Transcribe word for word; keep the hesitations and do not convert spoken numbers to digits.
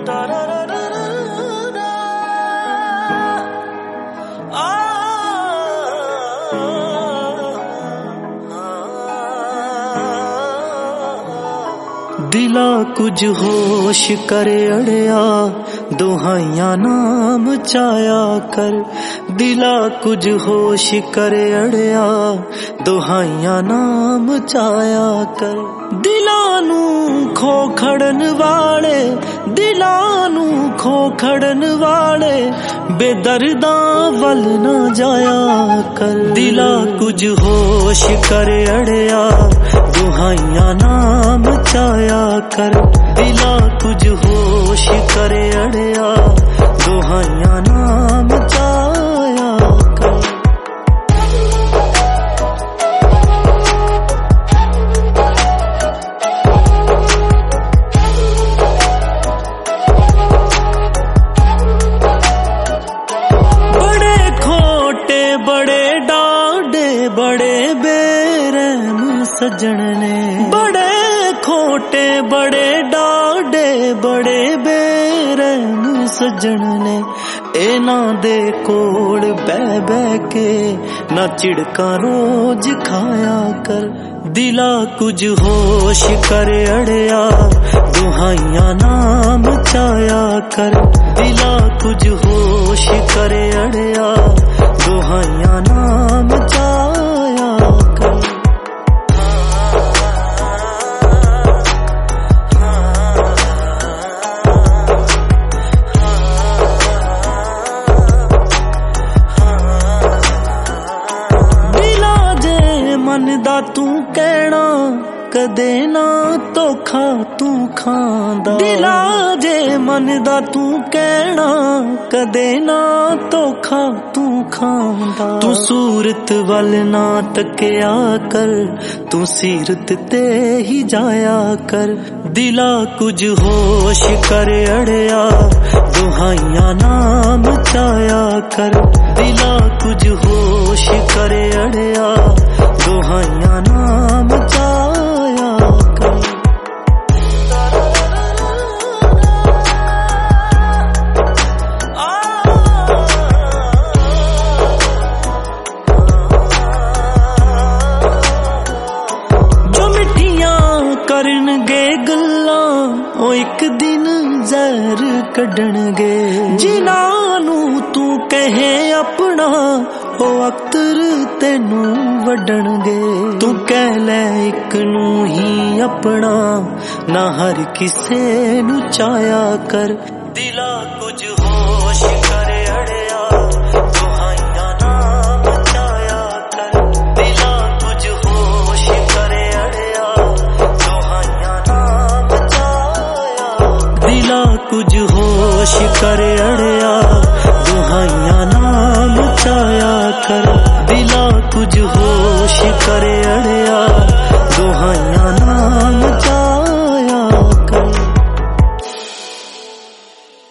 दिला कुछ होश कर अड़िया दुहाइयां नाम चाया कर। दिला कुछ होश कर अड़िया दुहाइयां नाम चाया कर। दिलां नूं खो खड़न वाले दिलां नूं खो खड़न वाले बेदर्दां वल ना जाया कर। दिला कुछ होश कर अड़िया दुहाइयां नाम चाया कर। दिला कुछ होश करे अड़िया दुहाइयां नाम चाया कर। बड़े खोटे बड़े डांडे बड़े बेरहम सज्जन ने। बड़े खोटे बड़े डाडे बड़े बेरहम सज्जन ने। इन्हां दे कोल बह बह के ना चिड़का रोज खाया कर। दिला कुछ होश कर अड़िया दुहाइयां नाम चाया कर। दिला कुछ होश कर अड़िया दुहाइयां नाम चाया कर। मन दा तू कहना कदे ना धोखा तू खांदा। दिला जे मन दा तू कहना कदे ना धोखा तू खांदा। तू सूरत वल ना तकिया कर तू सीरत ते ही जाया कर। दिला कुछ होश कर अड़िया दुहाइयां नाम चाया कर। दिला कुछ होश कर अड़िया दुहाइयां नाम चाया कर। जो मिठियां करनगे गल्लां ओ एक दिन जहर कड्डणगे। जिन्हां नूं तू कहे अपना ओ अख्तर तेनू वड्डणगे। तू कह लै इक नू ही अपना ना हर किसे नू चाया कर। दिला कुछ होश कर अड़िया दुहाइयां नाम चाया कर। दिला कुछ होश कर अड़िया दुहाइयां नाम चाया। दिला कुछ होश कर अड़िया दुहाइयां नाम चाया कर। दिला कुछ हो